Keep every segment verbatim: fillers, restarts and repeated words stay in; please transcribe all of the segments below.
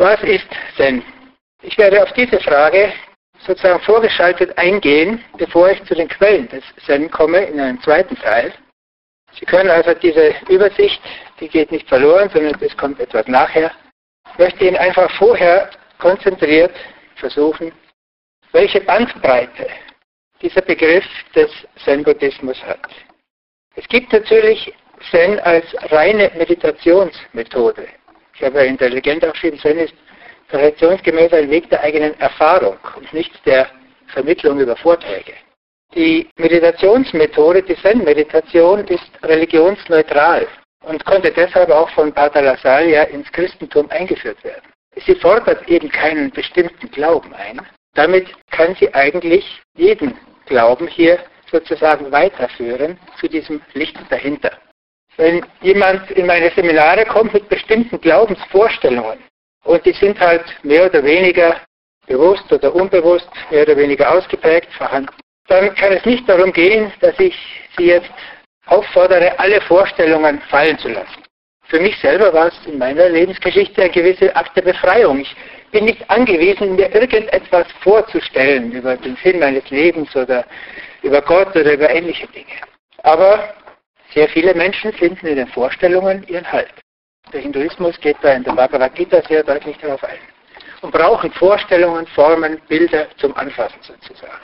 Was ist Zen? Ich werde auf diese Frage sozusagen vorgeschaltet eingehen, bevor ich zu den Quellen des Zen komme, in einem zweiten Teil. Sie können also diese Übersicht, die geht nicht verloren, sondern das kommt etwas nachher. Ich möchte Ihnen einfach vorher konzentriert versuchen, welche Bandbreite dieser Begriff des Zen-Buddhismus hat. Es gibt natürlich Zen als reine Meditationsmethode. Ich habe ja in der Legende auch geschrieben, Zen ist traditionsgemäß ein Weg der eigenen Erfahrung und nicht der Vermittlung über Vorträge. Die Meditationsmethode, die Zen-Meditation, ist religionsneutral und konnte deshalb auch von Pater Lassalle ja ins Christentum eingeführt werden. Sie fordert eben keinen bestimmten Glauben ein. Damit kann sie eigentlich jeden Glauben hier sozusagen weiterführen zu diesem Licht dahinter. Wenn jemand in meine Seminare kommt mit bestimmten Glaubensvorstellungen und die sind halt mehr oder weniger bewusst oder unbewusst, mehr oder weniger ausgeprägt vorhanden, dann kann es nicht darum gehen, dass ich sie jetzt auffordere, alle Vorstellungen fallen zu lassen. Für mich selber war es in meiner Lebensgeschichte ein gewisser Akt der Befreiung. Ich bin nicht angewiesen, mir irgendetwas vorzustellen über den Sinn meines Lebens oder über Gott oder über ähnliche Dinge. Aber sehr viele Menschen finden in den Vorstellungen ihren Halt. Der Hinduismus geht da in der Bhagavad Gita sehr deutlich darauf ein. Und brauchen Vorstellungen, Formen, Bilder zum Anfassen sozusagen.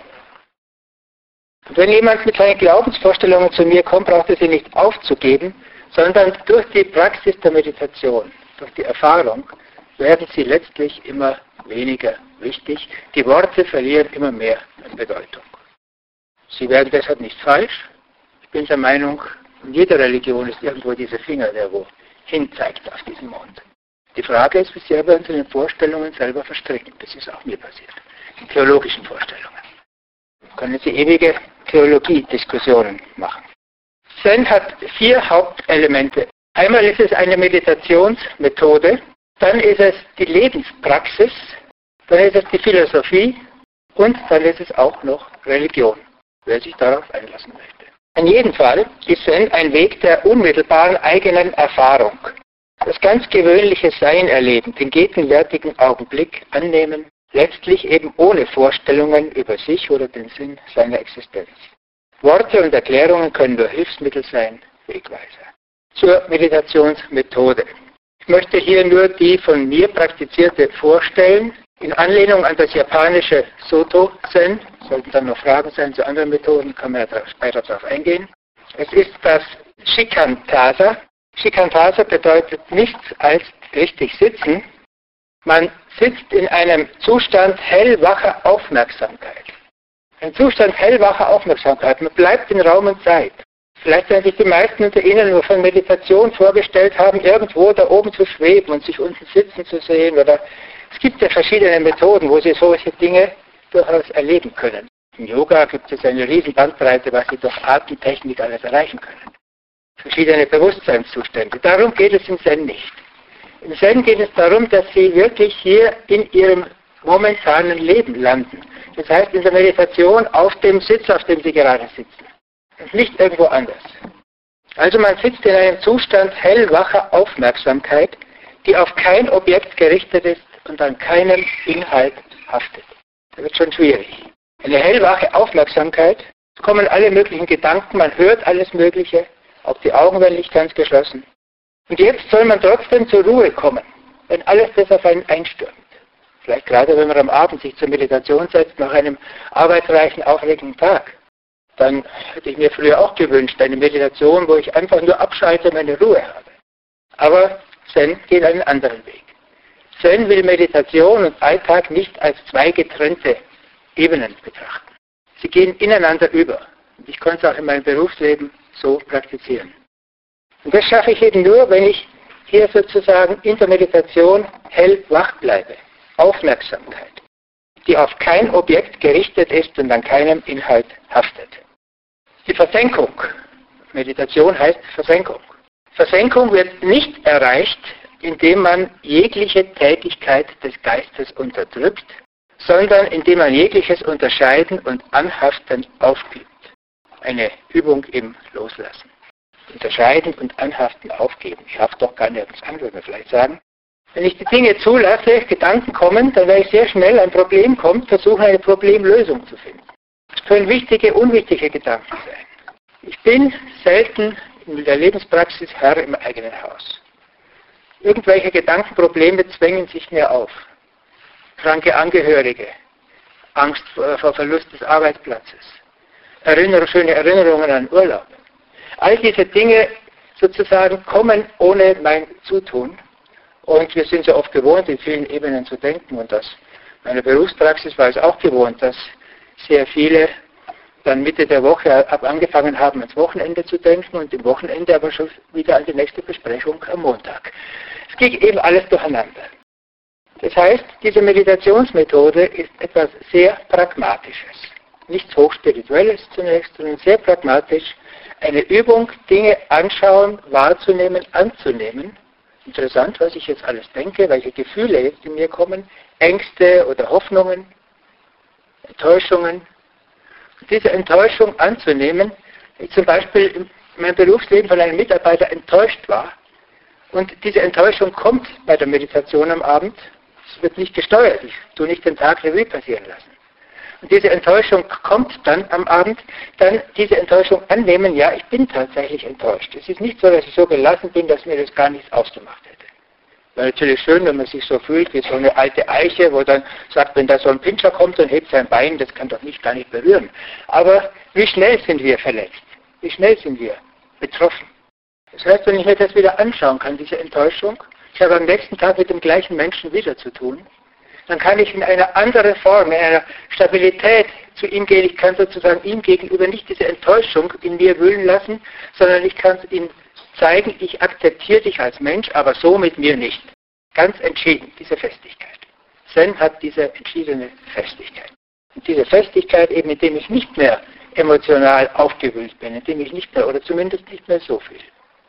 Und wenn jemand mit seinen Glaubensvorstellungen zu mir kommt, braucht er sie nicht aufzugeben, sondern durch die Praxis der Meditation, durch die Erfahrung, werden sie letztlich immer weniger wichtig. Die Worte verlieren immer mehr an Bedeutung. Sie werden deshalb nicht falsch. Ich bin der Meinung, in jeder Religion ist irgendwo dieser Finger, der wo hinzeigt auf diesen Mond. Die Frage ist, wie sehr wir uns in den Vorstellungen selber verstricken. Das ist auch mir passiert. In theologischen Vorstellungen. Können Sie ewige Theologie-Diskussionen machen. Zen hat vier Hauptelemente. Einmal ist es eine Meditationsmethode, dann ist es die Lebenspraxis, dann ist es die Philosophie und dann ist es auch noch Religion, wer sich darauf einlassen möchte. In jedem Fall ist Zen ein Weg der unmittelbaren eigenen Erfahrung. Das ganz gewöhnliche Sein erleben, den gegenwärtigen Augenblick annehmen, letztlich eben ohne Vorstellungen über sich oder den Sinn seiner Existenz. Worte und Erklärungen können nur Hilfsmittel sein, Wegweiser. Zur Meditationsmethode. Ich möchte hier nur die von mir praktizierte vorstellen, in Anlehnung an das japanische Soto-Zen. Sollten dann noch Fragen sein zu anderen Methoden, kann man ja später darauf eingehen. Es ist das Shikantaza. Shikantaza bedeutet nichts als richtig sitzen. Man sitzt in einem Zustand hellwacher Aufmerksamkeit. Ein Zustand hellwacher Aufmerksamkeit. Man bleibt in Raum und Zeit. Vielleicht werden sich die meisten unter Ihnen nur von Meditation vorgestellt haben, irgendwo da oben zu schweben und sich unten sitzen zu sehen. Oder es gibt ja verschiedene Methoden, wo Sie solche Dinge durchaus erleben können. Im Yoga gibt es eine riesen Bandbreite, was Sie durch Atemtechnik alles erreichen können. Verschiedene Bewusstseinszustände. Darum geht es im Zen nicht. Im Zen geht es darum, dass Sie wirklich hier in Ihrem momentanen Leben landen. Das heißt, in der Meditation auf dem Sitz, auf dem Sie gerade sitzen. Und nicht irgendwo anders. Also man sitzt in einem Zustand hellwacher Aufmerksamkeit, die auf kein Objekt gerichtet ist und an keinem Inhalt haftet. Das wird schon schwierig. Eine hellwache Aufmerksamkeit, es kommen alle möglichen Gedanken, man hört alles Mögliche, auch die Augen werden nicht ganz geschlossen. Und jetzt soll man trotzdem zur Ruhe kommen, wenn alles das auf einen einstürmt. Vielleicht gerade, wenn man am Abend sich zur Meditation setzt, nach einem arbeitsreichen, aufregenden Tag. Dann hätte ich mir früher auch gewünscht, eine Meditation, wo ich einfach nur abschalte und meine Ruhe habe. Aber Zen geht einen anderen Weg. Zen will Meditation und Alltag nicht als zwei getrennte Ebenen betrachten. Sie gehen ineinander über. Und ich konnte es auch in meinem Berufsleben so praktizieren. Und das schaffe ich eben nur, wenn ich hier sozusagen in der Meditation hellwach bleibe. Aufmerksamkeit, die auf kein Objekt gerichtet ist und an keinem Inhalt haftet. Die Versenkung. Meditation heißt Versenkung. Versenkung wird nicht erreicht, indem man jegliche Tätigkeit des Geistes unterdrückt, sondern indem man jegliches Unterscheiden und Anhaften aufgibt. Eine Übung im Loslassen. Unterscheiden und Anhaften aufgeben. Ich hafte doch gar nirgends an, würde man vielleicht sagen. Wenn ich die Dinge zulasse, Gedanken kommen, dann werde ich sehr schnell, ein Problem kommt, versuchen eine Problemlösung zu finden. Es können wichtige, unwichtige Gedanken sein. Ich bin selten in der Lebenspraxis Herr im eigenen Haus. Irgendwelche Gedankenprobleme zwängen sich mir auf. Kranke Angehörige, Angst vor Verlust des Arbeitsplatzes, Erinnerung, schöne Erinnerungen an Urlaub. All diese Dinge sozusagen kommen ohne mein Zutun. Und wir sind so oft gewohnt, in vielen Ebenen zu denken. Und aus meiner Berufspraxis war es auch gewohnt, dass sehr viele dann Mitte der Woche ab angefangen haben, ans Wochenende zu denken und im Wochenende aber schon wieder an die nächste Besprechung am Montag. Es ging eben alles durcheinander. Das heißt, diese Meditationsmethode ist etwas sehr Pragmatisches. Nichts Hochspirituelles zunächst, sondern sehr pragmatisch. Eine Übung, Dinge anschauen, wahrzunehmen, anzunehmen. Interessant, was ich jetzt alles denke, welche Gefühle jetzt in mir kommen, Ängste oder Hoffnungen, Enttäuschungen. Und diese Enttäuschung anzunehmen, ich zum Beispiel in meinem Berufsleben von einem Mitarbeiter enttäuscht war und diese Enttäuschung kommt bei der Meditation am Abend, es wird nicht gesteuert, ich tue nicht den Tag Revue passieren lassen. Und diese Enttäuschung kommt dann am Abend, dann diese Enttäuschung annehmen, ja, ich bin tatsächlich enttäuscht. Es ist nicht so, dass ich so gelassen bin, dass mir das gar nichts ausgemacht hätte. Wäre natürlich schön, wenn man sich so fühlt wie so eine alte Eiche, wo dann sagt, wenn da so ein Pinscher kommt und hebt sein Bein, das kann doch nicht gar nicht berühren. Aber wie schnell sind wir verletzt? Wie schnell sind wir betroffen? Das heißt, wenn ich mir das wieder anschauen kann, diese Enttäuschung, ich habe am nächsten Tag mit dem gleichen Menschen wieder zu tun, dann kann ich in einer anderen Form, in einer Stabilität zu ihm gehen. Ich kann sozusagen ihm gegenüber nicht diese Enttäuschung in mir wühlen lassen, sondern ich kann es ihm zeigen, ich akzeptiere dich als Mensch, aber so mit mir nicht. Ganz entschieden, diese Festigkeit. Zen hat diese entschiedene Festigkeit. Und diese Festigkeit eben, indem ich nicht mehr emotional aufgewühlt bin, indem ich nicht mehr, oder zumindest nicht mehr so viel.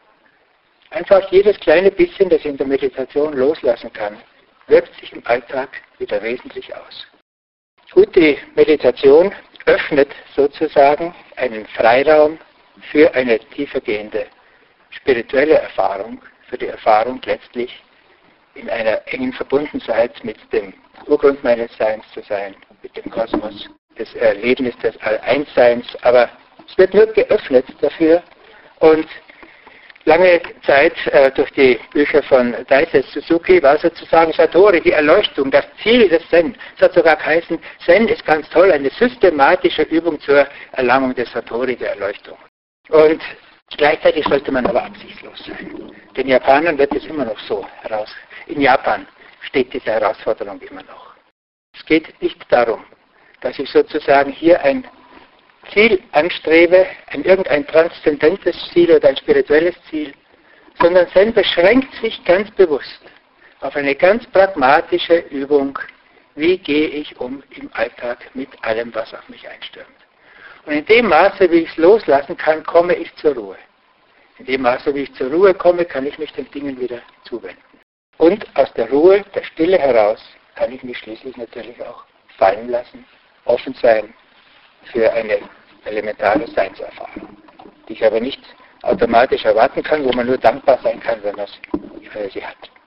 Einfach jedes kleine bisschen, das ich in der Meditation loslassen kann, wirkt sich im Alltag wieder wesentlich aus. Gut, die Meditation öffnet sozusagen einen Freiraum für eine tiefergehende spirituelle Erfahrung, für die Erfahrung letztlich in einer engen Verbundenheit mit dem Urgrund meines Seins zu sein, mit dem Kosmos, das Erlebnis des All-Eins-Seins, aber es wird nur geöffnet dafür und lange Zeit äh, durch die Bücher von Daisetsu Suzuki war sozusagen Satori, die Erleuchtung, das Ziel des Zen. Es hat sogar geheißen, Zen ist ganz toll, eine systematische Übung zur Erlangung des Satori, der Erleuchtung. Und gleichzeitig sollte man aber absichtslos sein. Den Japanern wird es immer noch so heraus. In Japan steht diese Herausforderung immer noch. Es geht nicht darum, dass ich sozusagen hier ein Ziel anstrebe, ein irgendein transzendentes Ziel oder ein spirituelles Ziel, sondern Zen beschränkt sich ganz bewusst auf eine ganz pragmatische Übung, wie gehe ich um im Alltag mit allem, was auf mich einstürmt. Und in dem Maße, wie ich es loslassen kann, komme ich zur Ruhe. In dem Maße, wie ich zur Ruhe komme, kann ich mich den Dingen wieder zuwenden. Und aus der Ruhe, der Stille heraus, kann ich mich schließlich natürlich auch fallen lassen, offen sein für eine elementare Seinserfahrung, die ich aber nicht automatisch erwarten kann, wo man nur dankbar sein kann, wenn man sie hat.